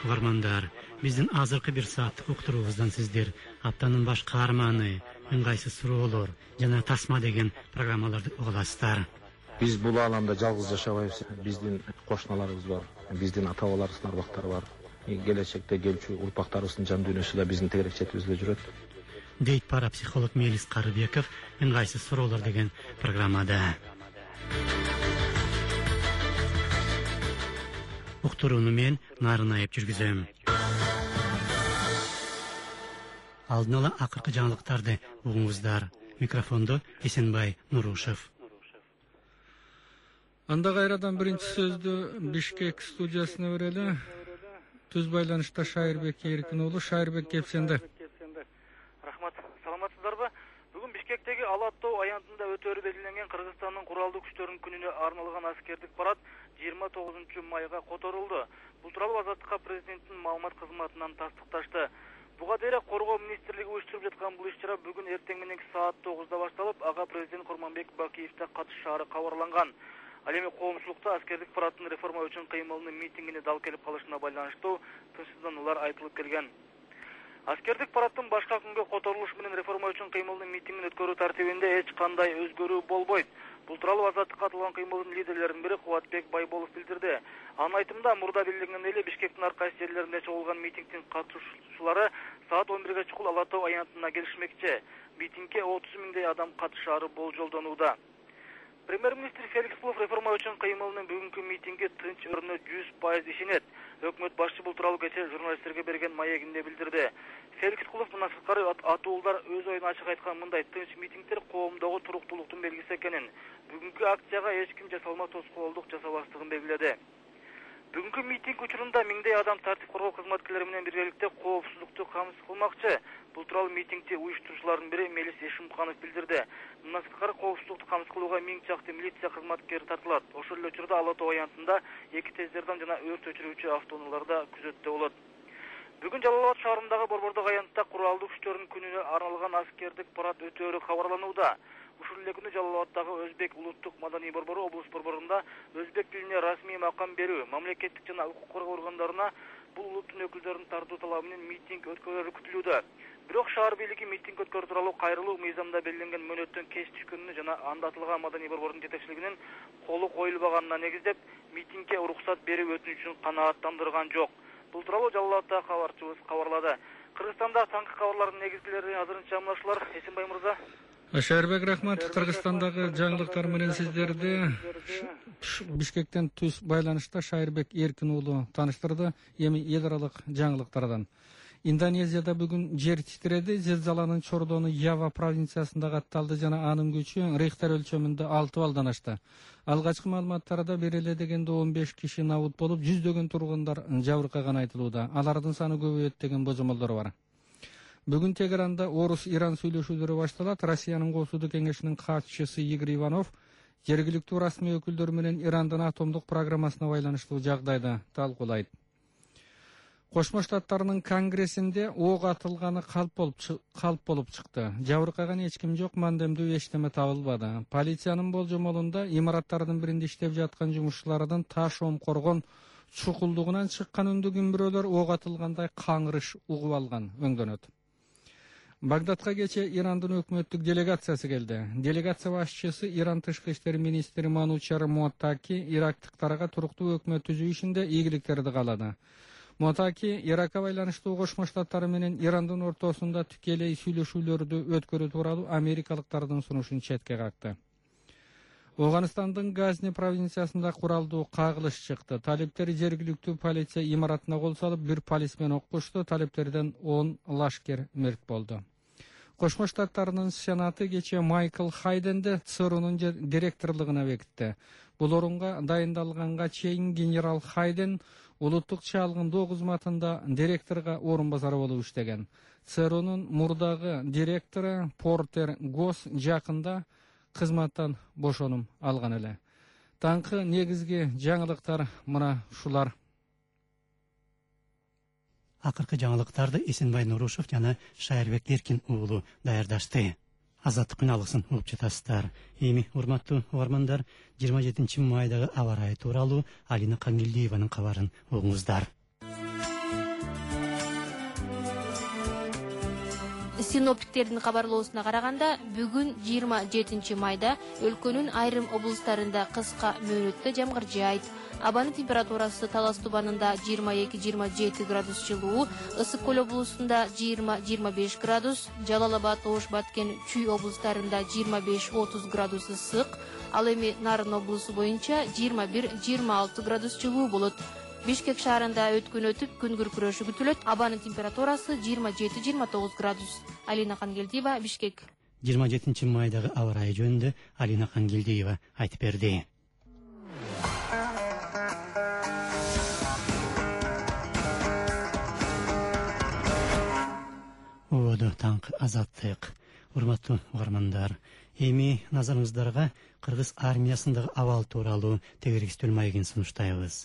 угармандар, биздин азыркы бир сааттык уктуруубуздан сиздер аптанын баш каарманы, ыңгайсыз суроолор жана тасма деген программаларды угуласыздар. Биз бул ааламда жалгыз жашабайбыз. Биздин кошуналарыбыз бар, биздин ата-бабаларыбыздын арбактары бар. Келечекте келчү урпактарыбыздын жан дүйнөсү да биздин тегерек четибизде жүрөт. Дейт парапсихолог Мелис Карыбеков ыңгайсыз суроолор деген программада. Уктурууну мен Нарын Айып жүргүзөм. Алдын ала акыркы жаңылыктарды угуңуздар. Микрофондо Эсенбай Нурушев. Анда кайрадан биринчи сөздү Бишкек студиясына берели. Түз байланышта Шайырбек Эркин уулу. Шайырбек, кепсенде. Рахмат, саламатсыздарбы? Бүгүн Бишкектеги Ала тоо аянтында өтөөрү белгиленген Кыргызстандын куралдуу күчтөрүнүн күнүнө арналган аскердик парад 29 майга которулду. Бул тууралуу Азаттыкка президенттин маалымат кызматынан тастыкташты. Буга дейин Коргоо министрлиги уюштуруп жаткан бул иш-чара бүгүн эртең мененки саат 9-да башталып, ага президент Курманбек Бакиевде катышаары кабарланган. Ал эми коомчулукта аскердик парадтын реформа үчүн кыймылынын митингине дал келип калышына байланыштуу тынчсыздануулар айтылып келген. Аскердик парадтын башка күнгө которулушу менен реформа үчүн кыймылынын митингин өткөрүү тартибинде эч кандай өзгөрүү болбойт. Бул тууралуу Азаттыкка атылган кыймылдын лидерлеринин бири Кубатбек Байболов билдирди. Анын айтымында, мурда белгиленгендей эле Бишкектин ар кайсы жерлеринде чогулган митингдин катышуучулары саат 11-ге чукул Ала тоо аянтына келишмекчи. Митингге 30 миңдей адам катышаары болжолдонууда. Премьер-министр Феликс Кулов реформа үчүн кыймылынын бүгүнкү митингге тынч өрүнө 100% ишенет. Өкмөт башчы бул тууралуу кечээ журналисттерге берген маегинде билдирди. Феликс Кулов мындан сырткары атуулдар өз оюн ачык айткан мындай тынч митингдер коомдогу туруктуулуктун белгиси экенин, бүгүнкү акцияга эч ким жасалма тоскоолдук жасабастыгын белгиледи. Бүгүнкү митинг учурунда миңдей адам тартип коргоо кызматкерлери менен биргеликте коопсуздукту камсыз кылмакчы. Бул тууралуу митингти уюштуруучулардын бири Мелис Эшимканов билдирди. Мындан сырткары коопсуздукту камсыз кылууга 1000 чакты милиция кызматкери тартылат. Ошол эле учурда Ала тоо аянтында 2 тез жардам жана өрт өчүрүүчү автоунаалар да күзөттө болот. Бүгүн Жалал Абад шаарындагы Борбордук аянтта куралдуу күчтөрүнүн күнүнө арналган аскердик парад өтөөрү кабарланууда. Ушул эле күнү Жалал Абаддагы Өзбек улуттук маданий борбору облус борборунда өзбек тилине расмий макам берүү, мамлекеттик жана укук коргоо органдарына бул улуттун өкүлдөрүн тартуу талабы менен митинг өткөрүлөрү күтүлүүдө. Бирок шаар бийлиги митинг өткөрүү тууралуу кайрылуу мыйзамда белгиленген мөөнөттөн кеч түшкөнүнө жана анда аталган маданий борбордун жетекчилигинин колу коюлбаганына негиздеп, митингге уруксат берүү өтүнүчүн канааттандырган жок. Бул тууралуу Жалал Абаддагы кабарчыбыз кабарлады. Кыргызстанда таңкы кабарлардын негизгилери азырынча мынашулар. Эсенбай мырза. Шайырбек, рахмат. Кыргызстандагы жаңылыктар менен сиздерди Бишкектен түз байланышта Шайырбек Эркин уулу тааныштырды. Эми эл аралык жаңылыктардан. Индонезияда бүгүн жер титиреди. Зилзаланын чордону Ява провинциясында катталды жана анын күчү Рихтер өлчөмүндө 6 балдан ашты. Алгачкы маалыматтарда бериле дегенде 15 киши набут болуп, жүздөгөн тургундар жабыркаган айтылууда. Алардын саны көбөйөт деген божомолдор бар. Бүгүн Тегеранда Орус-Иран сүйлөшүүлөрү башталат. Россиянын Коопсуздук кеңешинин катчысы Игорь Иванов жергиликтүү расмий өкүлдөр менен Ирандын атомдук программасына байланыштуу жагдайды талкуулайт. Кошмо Штаттарынын конгрессинде ок атылганы калп болуп чыкты. Жабыркаган эч ким жок, мандемдүү эчтеме табылбады. Полициянын болжомолунда имараттардын биринде иштеп жаткан жумушчулардын таш омкоргон чукулдугунан чыккан үндү күмбүрөлөр ок атылгандай каңырыш угуп алган өңдөнөт. Багдадка кечээ Ирандын өкмөттүк делегациясы келди. Делегация башчысы Иран тышкы иштер министри Манучар Мотаки ирактыктарга туруктуу өкмөт түзүү ишинде ийгиликтерди каалады. Мотаки Иракка байланыштуу Кошмо Штаттары менен Ирандын ортосунда тикелей сүйлөшүүлөрдү өткөрүү тууралуу америкалыктардын сунушун четке какты. Афганистандын Газни провинциясында куралдуу кагылыш чыкты. Талиптер жергиликтүү полиция имаратына кол салып, бир полисмен оккушту. Талиптерден 10 лашкер мерт болду. Кошмо Штаттарынын сенаты кечээ Майкл Хайденди ЦРУнун директорлугуна бекитти. Бул орунга дайындалганга чейин генерал Хайден улуттук чалгындоо кызматында директорго орун басары болуп иштеген. ЦРУнун мурдагы директору Портер Гос жакында кызматтан бошонум алган эле. Таңкы негизги жаңылыктар мына ушулар. Акыркы жаңылыктарды Эсенбай Нурушев жана Шайырбек Эркин уулу даярдашты. Азаттык күналысын угуп жатасыздар. Эми урматтуу угармандар, 27 майдагы аба ырайы тууралуу Алина Камилдиеванын кабарын угуңуздар. Синоптиктердин кабарлоосуна караганда, бүгүн 27 майда өлкөнүн айрым облустарында кыска мөөнөттө жамгыр жаайт. Абанын температурасы Талас тубанында 22-27 градус жылуу, Ысык көл облусунда 20-25 градус, Жалал Абад, Ош, Баткен, Чүй облустарында 25-30 градус ысык, ал эми Нарын облусу боюнча 21-26 градус жылуу болот. Бишкек шаарында өткөн өтүп күн күркүрөшү күтүлөт. Абанын температурасы 27-29 градус. Алина Кангелдиева, Бишкек. 27 майдагы аба ырайы жөнүндө Алина Кангелдиева айтып берди. Оодо таңкы азаттык. Урматтуу угармандар, эми назарыңыздарга кыргыз армиясындагы абал тууралуу тегерекстүү маегин сунуштайбыз.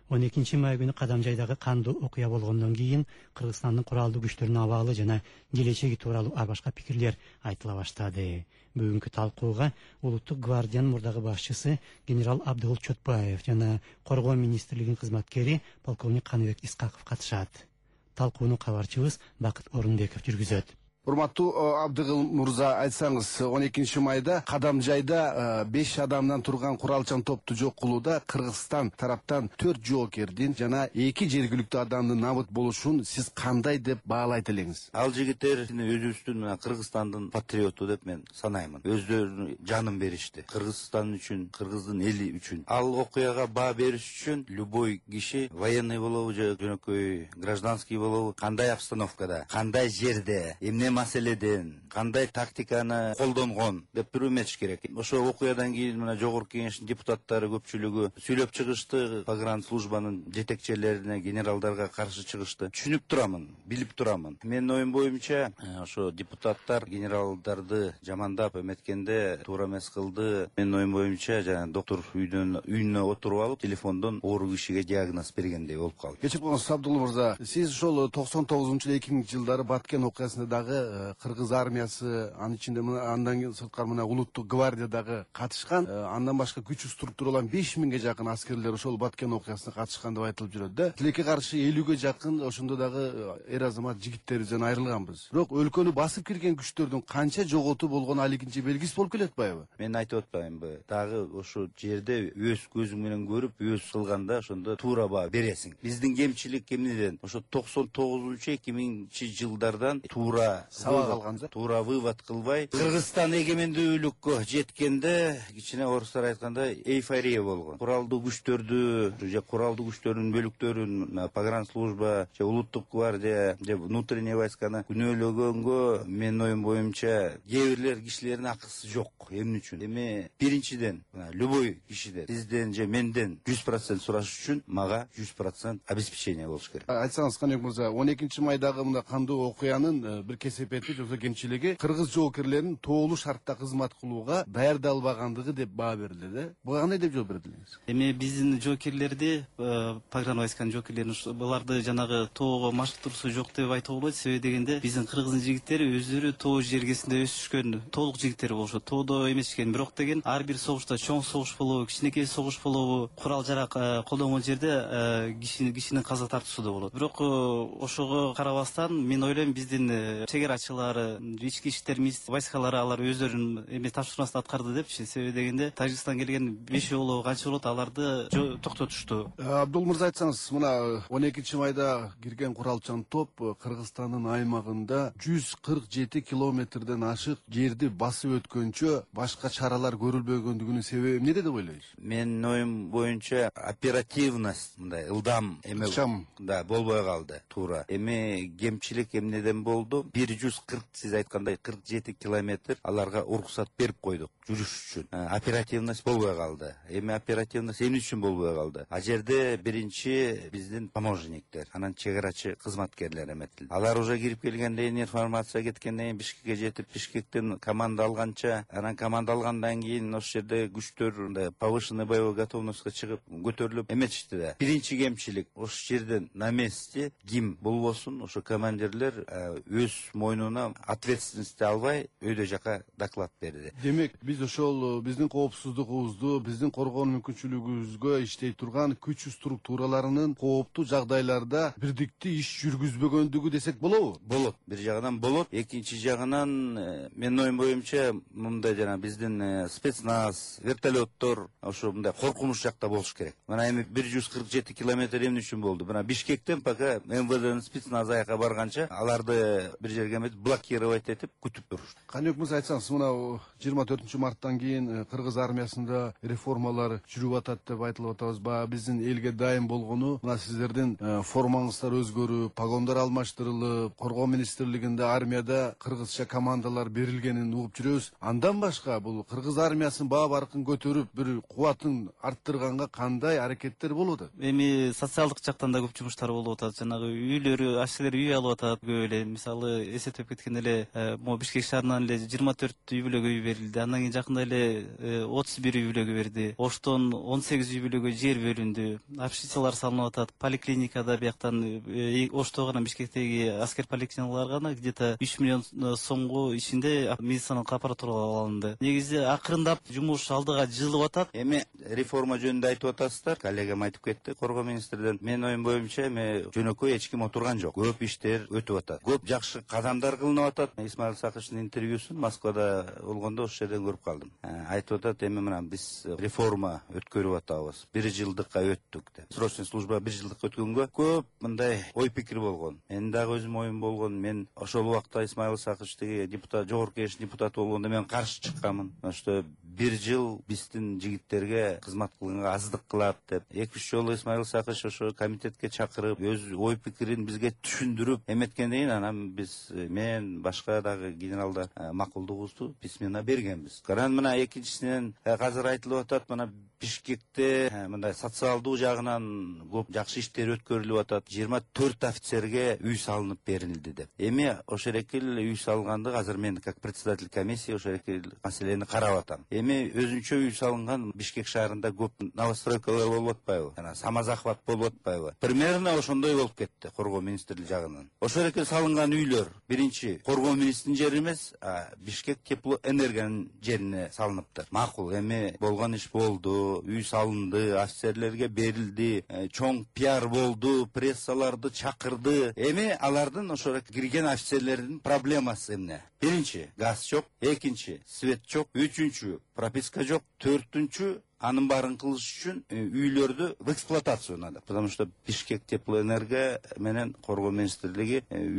12 май күнү Кадамжайдагы кандуу окуя болгондон кийин Кыргызстандын куралдуу күчтөрүнүн абалы жана келечеги тууралуу ар башка пикирлер айтыла баштады. Бүгүнкү талкууга Улуттук гвардиянын мурдагы башчысы генерал Абдыгул Чотбаев жана Коргоо министрлигинин кызматкери полковник Каныбек Искаков катышат. Талкууну кабарчыбыз Бакыт Орунбеков жүргүзөт. Урматтуу Абдыгыл мурза, айтсаңыз, 12 майда Кадамжайда 5 адамдан турган куралчан топту жок кылууда Кыргызстан тараптан 4 жоокердин жана 2 жергиликтүү адамдын набыт болушун сиз кандай деп баалайт элеңиз? Ал жигиттер өзүбүздүн Кыргызстандын патриоту деп мен санаймын. Өздөрүнүн жанын беришти. Кыргызстан үчүн, Кыргыздын эли үчүн. Ал окуяга баа бериш үчүн любой киши, военный болобу же жөнөкөй гражданский болобу, кандай обстановкада, кандай жерде, эмне маселеден, кандай тактиканы колдонгон деп билүү эмес керек. Ошо окуядан кийин мына жогорку кеңештин депутаттары көпчүлүгү сүйлөп чыгышты, погранслужбанын жетекчилерине, генералдарга каршы чыгышты. Түшүнүп турамын, билип турамын. Менин оюм боюнча, ошо депутаттар генералдарды жамандап эметкенде туура эмес кылды. Менин оюм боюнча, жана доктор үйүнө отуруп алып, телефондон оору кишиге диагноз бергендей болуп калды. Кечирип коңуз Абдул мырза, сиз ошол 99-2000 жылдары Баткен окуясында дагы Кыргыз армиясы, анын ичинде андан кийин сырткары мына Улуттук гвардиядагы катышкан, андан башка күчү структуралан 5000ге жакын аскерлер ошол Баткен окуясына катышкан деп айтылып жүрөт да. Тилекке каршы 50ге жакын ошондо дагы эр азамат жигиттерибизден айрылганбыз. Бирок өлкөнү басып кирген күчтөрдүн канча жоготуу болгону али кинче белгисиз болуп келет атпайбы? Мен айтып атпаймынбы? Дагы ошо жерде өз көзүң менен көрүп, өз кылганда ошондо туура баа бересиң. Биздин кемчилик эмнеден? Ошо 99-2000 жылдардан туура туура вывод кылбай, Кыргызстан эгемендүүлүккө жеткенде кичине орустар айтканда эйфория болгон. Куралдуу күчтөрдү же куралдуу күчтөрдүн бөлүктөрүн погранслужба же Улуттук гвардия же внутренний войсканы күнөөлөгөнгө менин оюм боюнча кээ бирлер кишилердин акысы жок. Эмне үчүн? Эми биринчиден любой кишиден, сизден же менден 100% сураш үчүн мага 100% обеспечение болуш керек. Айтсаңыз, Каныбек мырза, 12 майдагы мына кандуу окуянын бир кесепети жоксо кемчилиги кыргыз жоокерлерин тоолуу шартта кызмат кылууга даярдалбагандыгы деп баа берилди да. Буга кандай деп жооп бердиңиз? Эми биздин жоокерлерди, погран войсканын жоокерлерин буларды жанагы тоого маршрутурусу жок деп айтууга болот. Себеби дегенде биздин кыргыздын жигиттери өздөрү тоо жергесинде өсүшкөн толук жигиттер болушот. Тоодо эмескен, бирок деген ар бир согушта чоң согуш болобу, кичинекей согуш болобу, курал жарак колдонгон жерде кишинин каза тартуусу да болот. Бирок ошого карабастан мен ойлойм биздин чегерачылары, ички иштер войскалары алар өздөрүнүн эме тапшырмасын аткарды депчи. Себеби дегенде Тажикстан келген 5 болобу канча болот, аларды токтотушту. Абдул мырза, айтсаңыз, мына 12 майда кирген куралчан топ Кыргызстандын аймагында 147 километрден ашык жерди басып өткөнчө башка чаралар көрүлбөгөндүгүнүн себеби эмнеде деп ойлойсуз? Менин оюм боюнча оперативность, мындай ылдам эме да болбой калды туура. Эми кемчилик эмнеден болду? 140, сиз айткандай 47 километр аларга уруксат берип койдук жүрүш үчүн. Оперативность болбой калды. Эми оперативность эмне үчүн болбой калды? А жерде биринчи биздин таможенниктер, анан чегерачы кызматкерлер эметилди. Алар уже кирип келгенде, информация кеткенден кийин Бишкекке жетип, Бишкектен команда алганча, анан команда алгандан кийин ошол жерде күчтөр повышенный боевой готовностька чыгып көтөрүлүп эметишти да. Биринчи кемчилик ошол жерден на месте ким болбосун, ошо командирлер өз мойнуна ответственность албай өйдө жака доклад берди. Демек биз ошол биздин коопсуздугубузду, биздин коргоо мүмкүнчүлүгүбүзгө иштей турган күч структураларынын кооптуу жагдайларда бирдиктүү иш жүргүзбөгөндүгү десек болобу? Болот. Бир жагынан болот. Экинчи жагынан менин оюм боюнча мындай жана биздин спецназ, вертолеттор ошо мындай коркунуч жакта болуш керек. Мына эми 147 километр эмне үчүн болду? Мына Бишкектен пока МВДнын спецназы аяка барганча аларды бир жерге эметип блокировать этип күтүп турушты. Каныбек мырза, айтсаңыз, мына 24 марттан кийин кыргыз армиясында реформалар жүрүп атат деп айтылып атабыз. Баягы биздин элге дайым болгону мына сиздердин формаңыздар өзгөрүп, погондар алмаштырылып, коргоо министрлигинде армияда кыргызча командалар берилгенин угуп жүрөбүз. Андан башка бул кыргыз армиясынын баа баркын көтөрүп, бир кубатын арттырганга кандай аракеттер болуп атат? Эми социалдык жактан да көп жумуштар болуп атат. Жанагы үйлөрү, ашчылар үй алып атат көп эле. Мисалы, эсептеп кеткенде эле могу Бишкек шаарынан эле 24 үй бүлөгө үй берилди. Андан кийин жакында эле 31 үй бүлөгө берди. Оштон 18 үй бүлөгө жер бөлүндү. Общежитиялар салынып атат. Поликлиникада бияктан Оштого гана Бишкектеги аскер поликлиникаларга гана где-то 3 миллион сомго ичинде медициналык аппаратура алынды. Негизи акырындап жумуш алдыга жылып атат. Эми реформа жөнүндө айтып атасыздар. Коллегам айтып кетти коргоо министрден. Менин оюм боюнча эми жөнөкөй эч ким отурган жок. Көп иштер өтүп атат. Көп жакшы кадамдар кылынып атат. Исмаил Сакычтын интервьюсун Москвада болгондо ошол жерден көрүп калдым. Айтып атат, эми мына биз реформа өткөрүп атабыз. 1 жылдыкка өттүк деп. Срочный служба 1 жылдыкка өткөнгө көп мындай ой пикир болгон. Менин дагы өзүм оюм болгон. Мен ошол убакта Исмаил Сакыч деги депутат, жогорку кеңеш депутаты болгондо мен каршы чыкканмын. Что 1 жыл биздин жигиттерге кызмат кылганга аздык кылат деп. 2-3 жолу Исмаил Сакыч ошо комитетке чакырып, өз ой пикирин бизге түшүндүрүп эметкенден кийин анан биз мен башка дагы генералдар макулдугубузду письменно бергенбиз. Анан мына экинчисинен азыр айтылып атат, мына Бишкекте мындай социалдуу жагынан көп жакшы иштер өткөрүлүп атат. 24 офицерге үй салынып берилди деп. Эми ошол экил үй салганды азыр мен как председатель комиссии ошол экил маселени карап атам. Эми өзүнчө үй салынган Бишкек шаарында көп новостройкалар болуп атпайбы? Жана самозахват болуп атпайбы? Примерно ошондой болуп кетти коргоо министрлиги жагынан. Ошол экил салынган үйлөр биринчи коргоо министринин жери эмес, Бишкек теплоэнергиянын жерине салыныптыр. Макул, эми болгон иш болду. Үй салынды, офицерлерге берилди, чоң пиар болду, прессаларды чакырды. Эми алардын ошо кирген офицерлердин проблемасы эмне? Биринчи, газ жок, экинчи, свет жок, үчүнчү, прописка жок, төртүнчү, анын баарын кылыш үчүн үйлөрдү в эксплуатацию надо. Потому что Бишкек теплоэнерго менен коргоо министрлиги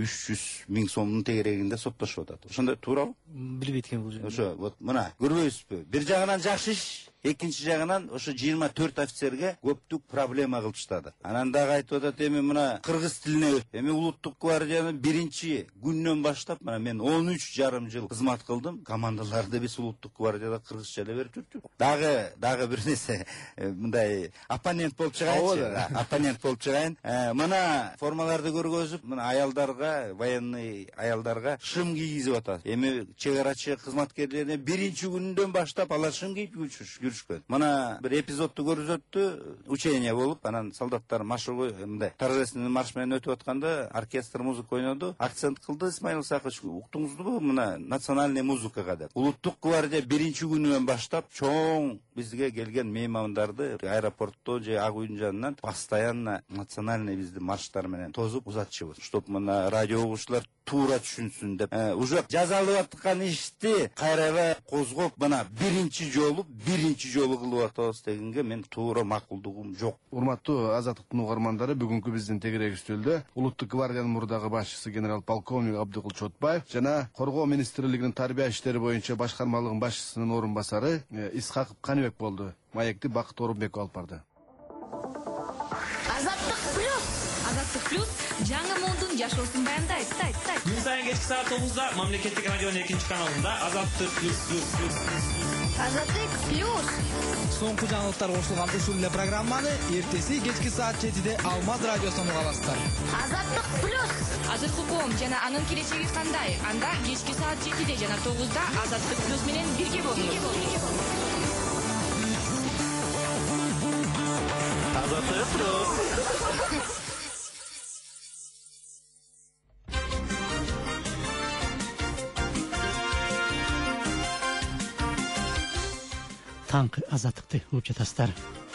300 000 сомдун тегерегинде соттошуп атат. Ошондой туурабы? Билбейт экен бул жерде. Ошо вот мына көрбөйсүзбү? Бир жагынан жакшы иш, экинчи жагынан ошо 24 офицерге көптүк проблема кылышты. Анан дагы айтып атат, эми мына кыргыз тилине өт. Эми улуттук гвардиянын биринчи күнүнөн баштап мына мен 13,5 жыл кызмат кылдым. Командаларды биз улуттук гвардияда кыргызча эле берип жүрдүк. Дагы бир нерсе мындай оппонент болуп чыгайынчы. Оппонент болуп чыгайын. Мына формаларды көргөзүп, мына аялдарга, военный аялдарга шым кийгизип атат. Эми чек арачы кызматкерлерине биринчи күнүндөн баштап алар шым кийип жүрүшкөн. Мына бир эпизодду көрсөттү, учение болуп, анан солдаттар маршругу мындай торжественный марш менен өтүп атканда оркестр музыка ойноду. Акцент кылды Исмаил Сакыч, уктуңузбу мына национальный музыкага деп. Улуттук гвардия биринчи күнүнөн баштап чоң бизге келген меймандарды аэропортто же Ак үйдүн жанынан постоянно национальный биздин марштар менен тозуп узатчыбыз, чтоб мына радио угуучулар туура түшүнсүн деп. Уже жазалып аткан ишти кайра козгоп мына биринчи жолу кылып атабыз дегенге мен туура макулдугум жок. Урматтуу Азаттыктын угармандары, бүгүнкү биздин тегерек үстөлдө улуттук гвардиянын мурдагы башчысы генерал полковник Абдыкул Чотбаев жана коргоо министрлигинин тарбия иштери боюнча башкармалыгынын башчысынын орун басары Исхаков Каныбек болду. Маекти Бакыт Орунбеков алып барды. Азаттык плюс жаңы мундун жашоосун баяндайт. Күн сайын кечки саат 9-да мамлекеттик радионун 2-каналында Азаттык плюс. Азаттык плюс. Соңку жаңылыктар кошулган ушул эле программаны эртеси кечки саат 7-де Алмаз радиосунан уга аласыздар. Азаттык плюс. Азыркы коом жана анын келечеги кандай? Анда кечки саат 7-де жана 9-да Азаттык плюс менен бирге болуңуз. Азаттык плюс. таңкы азаттыкты угуп жатасыздар.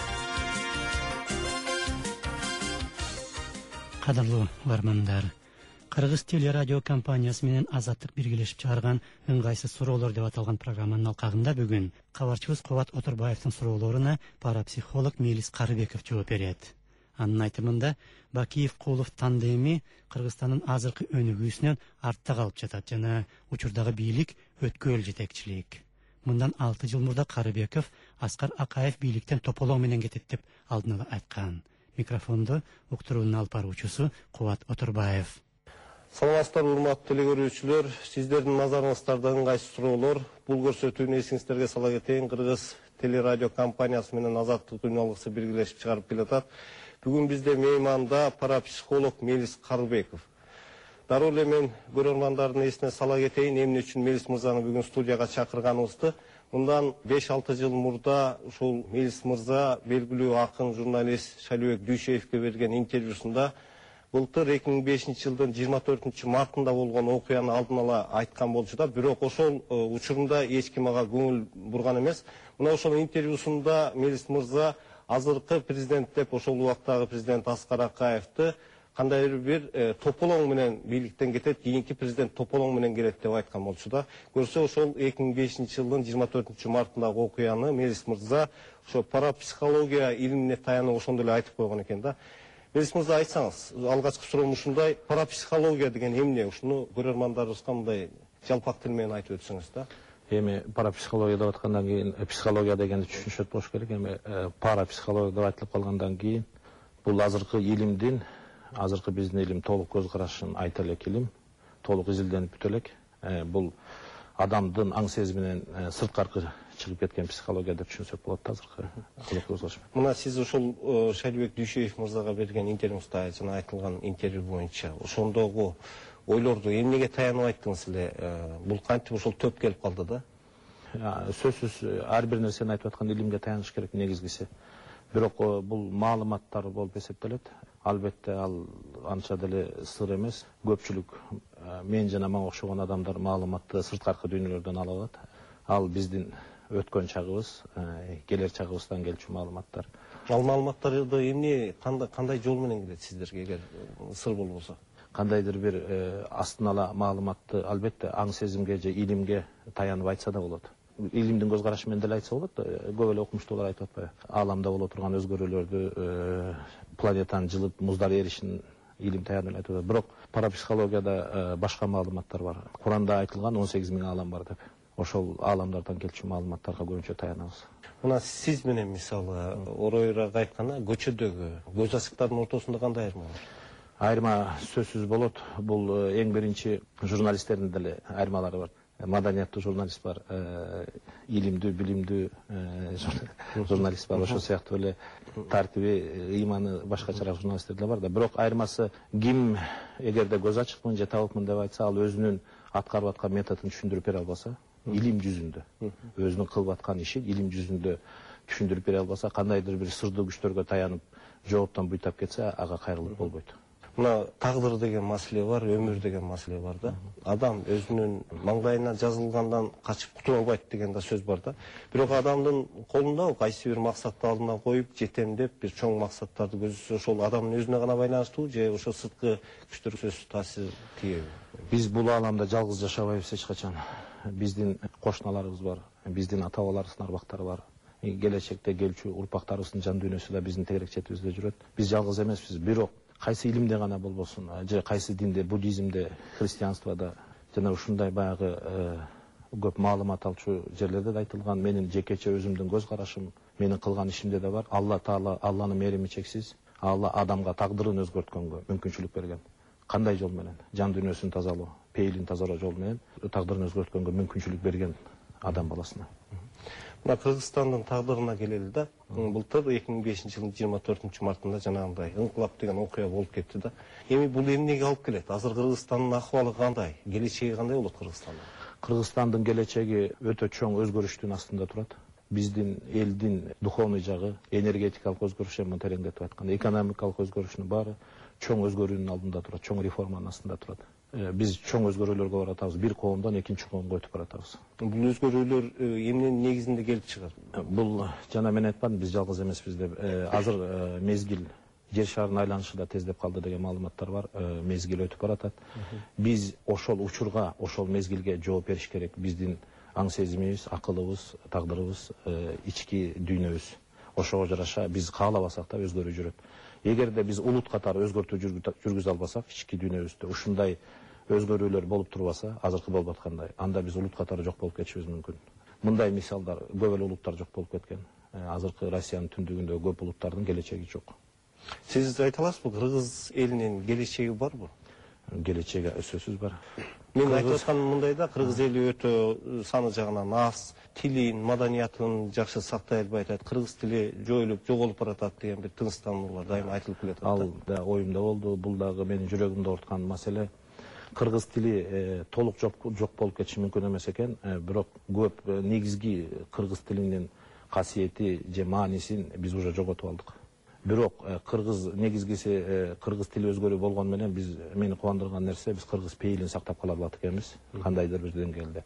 Кадырлуу угармандар, Кыргыз телерадио компаниясы менен Азаттык биргелешип чыгарган ыңгайсыз суроолор деп аталган программанын алкагында бүгүн кабарчыбыз Кубат Отурбаевдин суроолоруна парапсихолог Мелис Карыбеков жооп берет. Анын айтымында Бакиев Кулов тандеми Кыргызстандын азыркы өнүгүүсүнөн артта калып жатат жана учурдагы бийлик өткөөл жетекчилик. Мындан 6 жыл мурда Карыбеков Аскар Акаев бийликтен тополоң менен кетет деп алдын ала айткан. Микрофонду уктуруунун алып баруучусу Кубат Отурбаев. Саламатсыздар, урматтуу телегөрүүчүлөр, сиздердин назарыңыздарда ыңгайсыз суроолор. Бул көрсөтүүнү эсиңиздерге сала кетейин. Кыргыз телерадио компаниясы менен Азаттык дүйнөлүк биргелешип чыгарып келатат. Бүгүн бизде мейманда парапсихолог Мелис Карыбеков. Дароо эле мен көрөрмандардын эсине сала кетейин, эмне үчүн Мелис мырзаны бүгүн студияга чакырганыбызды. Мындан 5-6 жыл мурда ушул Мелис мырза белгилүү акын, журналист Шалибек Дүйшеевке берген интервьюсунда былтыр 2005 жылдын 24 мартында болгон окуяны алдын ала айткан болчу да, бирок ошол учурунда эч ким ага көңүл бурган эмес. Мына ошол интервьюсунда Мелис мырза азыркы президент деп ошол убактагы президент Аскар Акаевди кандайдыр бир тополоң менен бийликтен кетет, кийинки президент тополоң менен келет деп айткан болчу да. Көрсө ошол 2005 жылдын 24 мартындагы окуяны Мелис мырза ошо парапсихология илимине таянып ошондой эле айтып койгон экен да. Мелис мырза, айтсаңыз, алгачкы суроом ушундай, парапсихология деген эмне? Ушуну көрөрмандарыбызга мындай жалпак тил менен айтып өтсөңүз да. Эми парапсихология деп аткандан кийин психология дегенди түшүнүшөт болуш керек. Эми парапсихология деп айтылып калгандан кийин бул азыркы илимдин, азыркы биздин илим толук көз карашын айта элек илим, толук изилденип бүтө элек. Бул адамдын аң сезиминен сырткаркы чыгып кеткен психология деп түшүнсөк болот азыркы көз караш. Мына сиз ошол Шалибек Дүйшеев мырзага берген интервьюңузда жана айтылган интервью боюнча ошондогу ойлорду эмнеге таянып айттыңыз эле? Бул кантип ошол төп келип калды да? Сөзсүз ар бир нерсени айтып аткан илимге таяныш керек негизгиси. Бирок бул маалыматтар болуп эсептелет. Албетте ал анча деле сыр эмес. Көпчүлүк мен жана мага окшогон адамдар маалыматты сырткаркы дүйнөлөрдөн ала алат. Ал биздин өткөн чагыбыз, келер чагыбыздан келчү маалыматтар. Ал маалыматтарды эмне, кандай жол менен келет сиздерге, эгер сыр болбосо? Кандайдыр бир астын ала маалыматты албетте аң сезимге же илимге таянып айтса да болот. Илимдин көз карашы менен деле айтса болот. Көп эле окумуштуулар айтып атпайбы? Ааламда боло турган өзгөрүүлөрдү, планетанын жылып муздар эришин илим таянып айтып атат. Бирок парапсихологияда башка маалыматтар бар. Куранда айтылган 18.000 аалам бар деп. Ошол ааламдардан келчү маалыматтарга көбүнчө таянабыз. Мына сиз менен мисалы оройраак айтканда көчөдөгү көз ачыктардын ортосунда кандай айырма бар? Айырма сөзсүз болот. Бул эң биринчи журналисттердин деле айырмалары бар. Маданияттуу журналист бар, илимдүү, билимдүү журналист бар. Ошол сыяктуу эле тартиби, ыйманы башкачараак журналисттер деле бар да. Бирок айырмасы ким эгерде көз ачыкмын же табыпмын деп айтса, ал өзүнүн аткарып аткан методун түшүндүрүп бере албаса, илим жүзүндө өзүнүн кылып аткан ишин илим жүзүндө түшүндүрүп бере албаса, кандайдыр бир сырдуу күчтөргө таянып жооптон буйтап кетсе, ага кайрылык болбойт. Мына тагдыр деген маселе бар, өмүр деген маселе бар да. Адам өзүнүн маңдайына жазылгандан качып кутула албайт деген да сөз бар да. Бирок адамдын колунда кайсы бир максатты алдына коюп, жетем деп бир чоң максаттарды көздөсө, ошол адамдын өзүнө гана байланыштуу же ошо сырткы күчтөр сөз таасир тийеби? Биз бул ааламда жалгыз жашабайбыз эч качан. Биздин кошуналарыбыз бар, биздин ата бабаларыбыздын арбактары бар. Келечекте келчү урпактарыбыздын жан дүйнөсү да биздин тегерек четибизде жүрөт. Биз жалгыз эмеспиз. Бирок кайсы илимде гана болбосун, же кайсы динде, буддизмде, христианствода жана ушундай баягы көп маалымат алчу жерлерде да айтылган, менин жекече өзүмдүн көз карашым, менин кылган ишимде да бар. Алла Таала, Алланын мээрими чексиз. Алла адамга тагдырын өзгөрткөнгө мүмкүнчүлүк берген. Кандай жол менен? Жан дүйнөсүн тазалоо, пейилин тазалоо жол менен тагдырын өзгөрткөнгө мүмкүнчүлүк берген адам баласына. Мына Кыргызстандын тагдырына келели да. Былтыр 2005 жылдын 24 мартында жанагындай ыңкылап деген окуя болуп кетти да. Эми бул эмнеге алып келет? Азыр Кыргызстандын акыбалы кандай? Келечеги кандай болот Кыргызстандын? Кыргызстандын келечеги өтө чоң өзгөрүштүн астында турат. Биздин элдин духовный жагы, энергетикалык өзгөрүш, тереңдетип айтканда, экономикалык өзгөрүшүнүн баары чоң өзгөрүүнүн алдында турат, чоң реформанын астында турат. Биз чоң өзгөрүүлөргө баратабыз, бир коомдон экинчи коомго өтүп баратабыз. Бул өзгөрүүлөр эмненин негизинде келип чыгат? Бул жана мен айткам, биз жалгыз эмеспиз деп. Азыр мезгил жер шарынын айланышы да тездеп калды деген маалыматтар бар. Мезгил өтүп баратат. Биз ошол учурга, ошол мезгилге жооп бериш керек. Биздин аң сезимибиз, акылыбыз, тагдырыбыз, ички дүйнөбүз. Ошого жараша биз каалабасак да өзгөрүү жүрөт. Эгерде биз улут катары өзгөртүү жүргүзө албасак, ички дүйнөбүздө ушундай өзгөрүүлөр болуп турбаса, азыркы болуп аткандай, анда биз улут катары жок болуп кетишибиз мүмкүн. Мындай мисалдар, көп эле улуттар жок болуп кеткен. Азыркы Россиянын түндүгүндө көп улуттардын келечеги жок. Сиз айта аласызбы, кыргыз элинин келечеги барбы? Келечеги сөзсүз бар. Мен айтып атканым мындай да, кыргыз эли өтө саны жагынан аз, тилин, маданиятын жакшы сактай албай атат, кыргыз тили жоголуп баратат деген бир тынчтануулар дайыма айтылып келет. Ал да оюмда болду, бул дагы менин жүрөгүмдө орткан маселе. Кыргыз тили толук жок болуп кетиши мүмкүн эмес экен, бирок көп негизги кыргыз тилинин касиети же маанисин биз уже жоготуп алдык. Бирок кыргыз негизгиси кыргыз тили өзгөрүү болгон менен мени кубандырган нерсе, биз кыргыз пейилин сактап кала алат экенбиз, кандайдыр бир деңгээлде.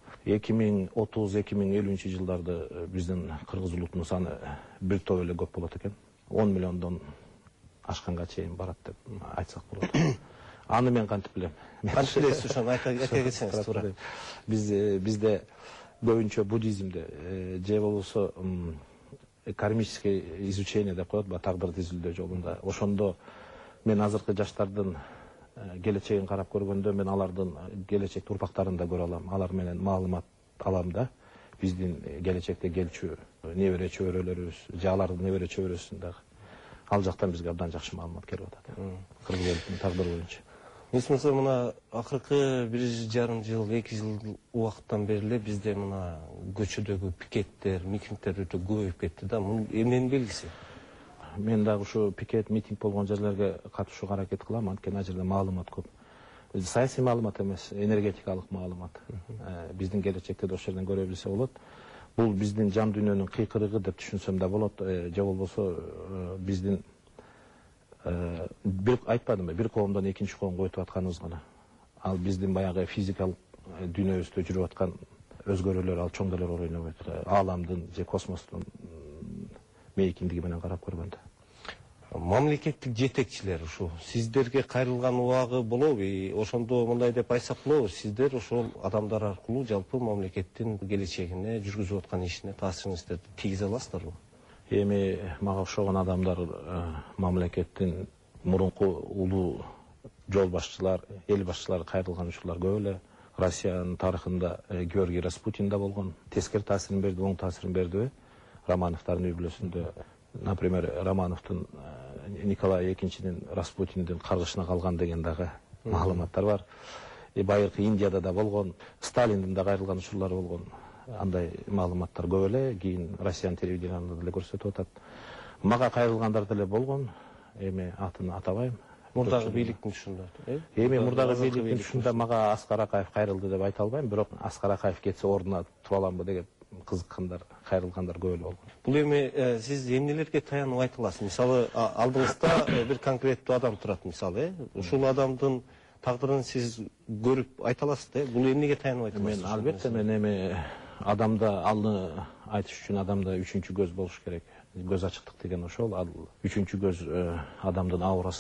2030-2050 жылдарды биздин кыргыз улутунун саны бир топ эле көп болот экен. 10 миллиондон ашканга чейин барат деп айтсак болот. Аны мен кантип билем? Кантип билесиз, ошону айта кетсеңиз туура. Бизде көбүнчө буддизмде же болбосо кармическое изучение деп коет, тагдырды изилдөө жолунда. Ошондо мен азыркы жаштардын келечегин карап көргөндө, мен алардын келечекте урпактарын да көрө алам. Алар менен маалымат алам да. Биздин келечекте келчү небере чөбөрөлөрүбүз, же алардын небере чөбөрөсүн дагы. Ал жактан бизге абдан жакшы маалымат келип атат. Кыргыз элинин тагдыры боюнча. Мисалы мына акыркы 1,5 жыл, 2 жыл убакыттан бери эле бизде мына көчөдөгү пикеттер, митингдер өтө көбөйүп кетти да. Бул эмненин белгиси? Мен дагы ушу пикет, митинг болгон жерлерге катышууга аракет кылам, анткени ал жерде маалымат көп. Саясий маалымат эмес, энергетикалык маалымат. Биздин келечекте ошол жерден көрө билсе болот. Бул биздин жан дүйнөнүн кыйкырыгы деп түшүнсөм да болот, же болбосо биздин бир айтпадымбы, бир коомдон экинчи коомго өтүп атканыбыз гана. Ал биздин баягы физикалык дүйнөбүздө жүрүп аткан өзгөрүүлөр ал чоң деле роль ойнобойт. Ааламдын же космостун мейкиндиги менен карап көргөндө. Мамлекеттик жетекчилер ушу сиздерге кайрылган убагы болобу? Ошондо мындай деп айтсак болобу, сиздер ошол адамдар аркылуу жалпы мамлекеттин келечегине, жүргүзүп аткан ишине таасирыңызды тийгизе аласыздарбы? Эми мага окшогон адамдар мамлекеттин мурунку улуу жол башчылар, эл башчылары кайрылган учурлар көп эле. Россиянын тарыхында Георгий Распутин да болгон. Тескери таасирин берди, оң таасирин бердиби? Романовдордун үй-бүлөсүндө, например, Романовдун Николай II Распутиндин каргышына калган деген дагы маалыматтар бар. Байыркы Индияда да болгон, Сталиндин да кайрылган учурлары болгон. Андай маалыматтар көп эле, кийин Россиянын телевиденияларында деле көрсөтүп атат. Мага кайрылгандар деле болгон, эми атын атабайм. Мурдагы бийликтин түшүндө. Эми мурдагы бийликтин түшүндө мага Аскар Акаев кайрылды деп айта албайм, бирок Аскар Акаев кетсе ордуна тура аламбы деген кызыккандар, кайрылгандар көп эле болгон. Бул эми сиз эмнелерге таянып айта аласыз? Мисалы, алдыңызда бир конкреттүү адам турат, мисалы, ушул адамдын тагдырын сиз көрүп айта аласыз да? Бул эмнеге таянып айта аласыз? Мен албетте мен эми адамда алны айтыш үчүн адамда үчүнчү көз болуш керек. Көз ачыктык деген ошол. Ал үчүнчү көз адамдын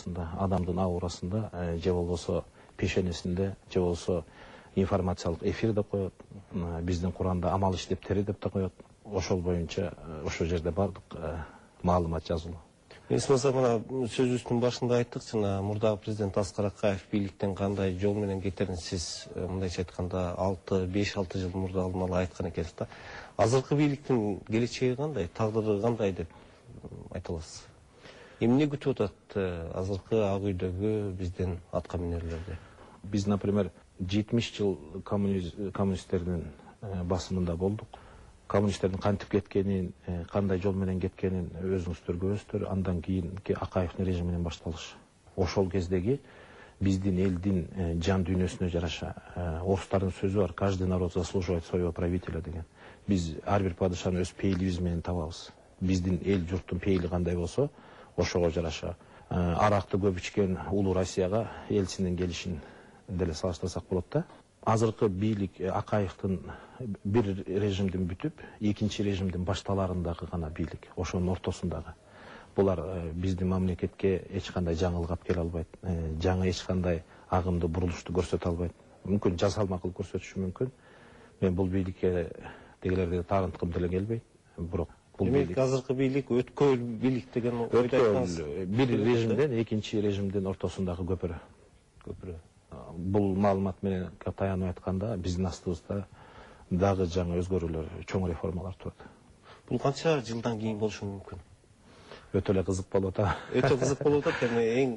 аурасында, же болбосо пешенесинде, же болбосо информациялык эфир деп коет. Биздин Куранда амал иштептери деп да коет. Ошол боюнча ошол жерде бардык маалымат жазылуу. Мисалы, мына сөзүбүздүн башында айттык, жана мурдагы президент Аскар Акаев бийликтен кандай жол менен кетерин сиз мындайча айтканда 5-6 жыл мурда алдын айткан экенсиз да. Азыркы бийликтин келечеги кандай, тагдыры кандай деп айта аласыз? Эмне күтүп атат азыркы Ак үйдөгү биздин атка минерлерди? Биз, например, 70 жыл коммунисттердин басымында болдук. Коммунисттердин кантип кеткенин, кандай жол менен кеткенин өзүңүздөр көрөсүздөр. Андан кийинки Акаевдин режиминен башталыш. Ошол кездеги биздин элдин жан дүйнөсүнө жараша орустардын сөзү бар: каждый народ заслуживает своего правителя деген. Биз ар бир падышаны өз пейилибиз менен табабыз. Биздин эл журттун пейили кандай болсо, ошого жараша аракты көп ичкен улуу Россияга элчинин келишин деле салыштырсак болот да. Азыркы бийлик Акаевдин бир режимдин бүтүп, экинчи режимдин башталарындагы гана бийлик, ошонун ортосундагы. Булар биздин мамлекетке эч кандай жаңылык алып келе албайт, жаңы эч кандай агымды бурулушту көрсөтө албайт. Мүмкүн жасалма кылып көрсөтүшү мүмкүн. Мен бул бийликке дегелерге таарынткым деле келбейт. Бирок бул бийлик азыркы бийлик өткөл бийлик деген ойду айтасыз. Бир режимден экинчи режимдин ортосундагы көпүрө. Бул маалымат менен таянып айтканда биздин астыбызда дагы жаңы өзгөрүүлөр, чоң реформалар турат. Бул канча жылдан кийин болушу мүмкүн? Өтө эле кызык болуп атат. Өтө кызык болуп атат.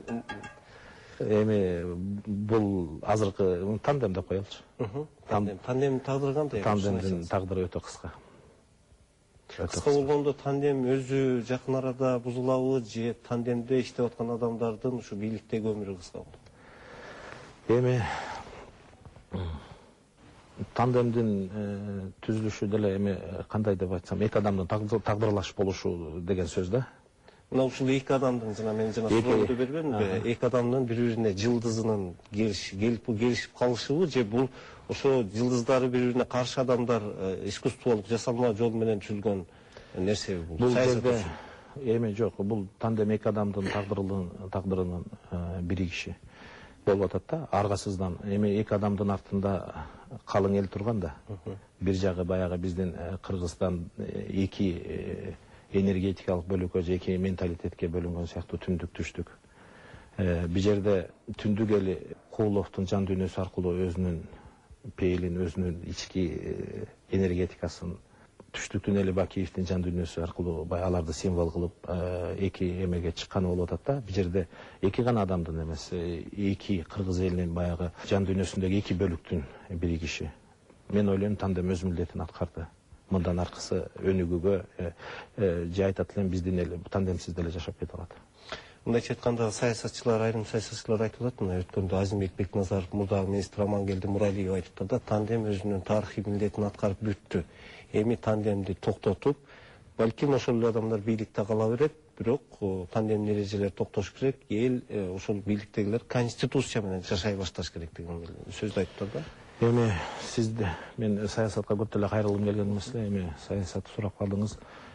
Эми бул азыркы тандем деп коелучу. Тандемдин тагдыры кандай? Тандемдин тагдыры өтө кыска. Кыска болгондо тандем өзү жакын арада бузулабы же тандемде иштеп аткан адамдардын ушу бийликтеги өмүрү кыска болот? Эми тандемдин түзүлүшү деле эми кандай деп айтсам, эки адамдын тагдырлаш болушу деген сөз да. Мына ушул эки адамдын мен суроону бербедимби? Эки адамдын бири-бирине жылдызынын келишип калышыбы же бул ошо жылдыздары бири-бирине каршы адамдар искусстволук жасалма жол менен түзүлгөн нерсеби бул? Бул жерде эми жок, бул тандем эки адамдын тагдырынын биригиши болуп атат да. Аргасыздан эми эки адамдын артында калың эл турган да. Бир жагы баягы биздин Кыргызстан эки энергетикалык бөлүккө же эки менталитетке бөлүнгөн сыяктуу түндүк түштүк. Бул жерде түндүк эли Кууловдун жан дүйнөсү аркылуу өзүнүн пейилин, өзүнүн ички энергетикасын, түштүктүн эли Бакиевдин жан дүйнөсү аркылуу аларды символ кылып эки эмеге чыкканы болуп атат да. Бул жерде эки гана адамдын эмес, эки кыргыз элинин баягы жан дүйнөсүндөгү эки бөлүктүн биригиши. Мен ойлойм, тандем өз милдетин аткарды. Мындан аркысы өнүгүүгө же айтат элем биздин эл тандемсиз деле жашап кете алат. Мындайча айтканда айрым саясатчылар айтып атат, мына өткөндө Азимбек Бекназаров, мурдагы министр Амангелди Муралиев айтып да, тандем өзүнүн тарыхый милдетин аткарып бүттү. Эми тандемди токтотуп, балким ошол эле адамдар бийликте кала берет, бирок тандемдин эрежелери токтош керек, эл ошол бийликтегилер конституция менен жашай башташ керек деген сөздү айтыптыр да. Эми сизди мен саясатка көп деле кайрылгым келген эмес эле, эми саясатты сурап калдыңыз.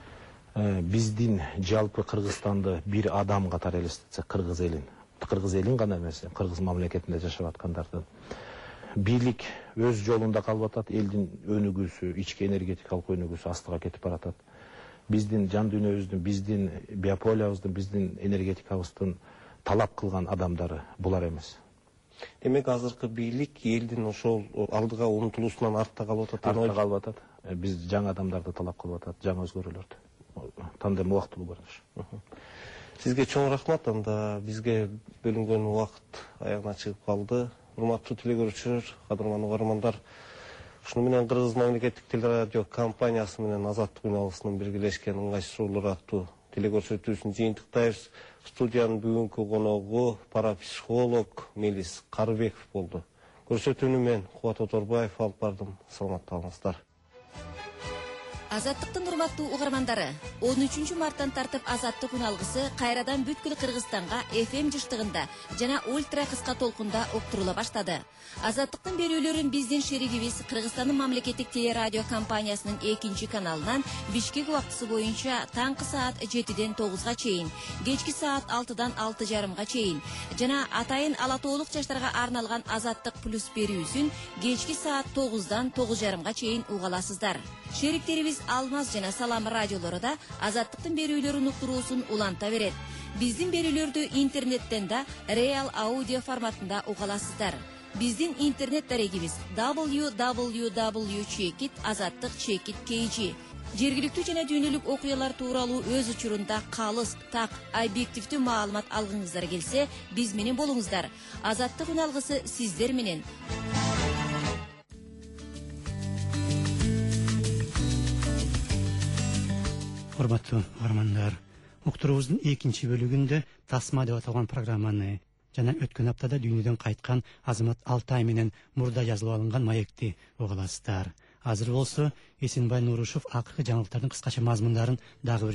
Биздин жалпы Кыргызстанды бир адам катары элестетсек, кыргыз элин гана эмес, кыргыз мамлекетинде жашап аткандардын бийлик өз жолунда калып атат, элдин өнүгүүсү, ички энергетикалык өнүгүүсү астыга кетип баратат. Биздин жан дүйнөбүздүн, биздин биополиябыздын, биздин энергетикабыздын талап кылган адамдары булар эмес. Демек азыркы бийлик элдин ошол алдыга умтулуусунан артта калып атат. Артта калып атат. Биз жаңы адамдарды талап кылып атат, жаңы өзгөрүүлөрдү. Тандем убактылуу көрүнүш. Сизге чоң рахмат. Анда бизге бөлүнгөн убакыт аягына чыгып калды. Урматтуу телекөрүүчүлөр, кадырман угармандар, ушуну менен Кыргыз мамлекеттик телерадио компаниясы менен Азаттык үн алгысынын биргелешкен ыңгайсыздуулар аттуу телекөрсөтүүсүн жыйынтыктайбыз. Студиянын бүгүнкү коногу парапсихолог Мелис Карыбеков болду. Көрсөтүүнү мен Кубат Оторбаев алып бардым. Саламатта болуңуздар. Азаттыктын урматтуу угармандары, 13 марттан тартып Азаттык үн алгысы кайрадан бүткүл Кыргызстанга FM жыштыгында жана ультра кыска толкунда уктурула баштады. Азаттыктын берүүлөрүн биздин шеригибиз Кыргызстандын мамлекеттик телерадио компаниясынын 2 каналынан Бишкек убактысы боюнча таңкы саат 7ден 9га чейин, кечки саат 6дан 6:30га чейин жана атайын ала тоолук жаштарга арналган Азаттык плюс берүүсүн кечки саат 9дан 9:30га чейин угаласыздар. Шериктерибиз Алмаз жана Салам радиолору да Азаттыктын берүүлөрүн уктуруусун уланта берет. Биздин берүүлөрдү интернеттен да реал аудио форматында угаласыздар. Биздин интернет дарегибиз www.azattik.kg. Жергиликтүү жана дүйнөлүк окуялар тууралуу өз учурунда калыс, так, объективдүү маалымат алгыңыздар келсе, биз менен болуңуздар. Азаттык үн алгысы сиздер менен. Урматтуу угармандар, уктуруубуздун экинчи бөлүгүндө Тасма деп аталган программаны жана өткөн аптада дүйнөдөн кайткан Азамат Алтай менен мурда жазылып алынган маекти угаласыздар. Азыр болсо Эсенбай Нурушев акыркы жаңылыктардын кыскача мазмундарын дагы